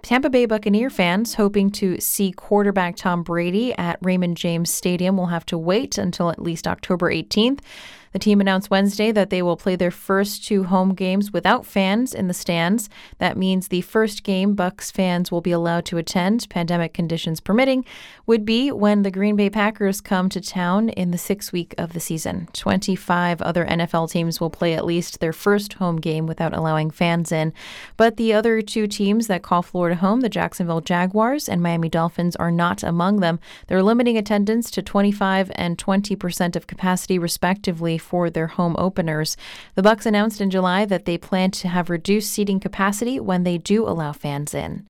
Tampa Bay Buccaneer fans hoping to see quarterback Tom Brady at Raymond James Stadium will have to wait until at least October 18th. The team announced Wednesday that they will play their first two home games without fans in the stands. That means the first game Bucs fans will be allowed to attend, pandemic conditions permitting, would be when the Green Bay Packers come to town in the 6th week of the season. 25 other NFL teams will play at least their first home game without allowing fans in. But the other two teams that call Florida home, the Jacksonville Jaguars and Miami Dolphins, are not among them. They're limiting attendance to 25% and 20% of capacity, respectively, for their home openers. The Bucs announced in July that they plan to have reduced seating capacity when they do allow fans in.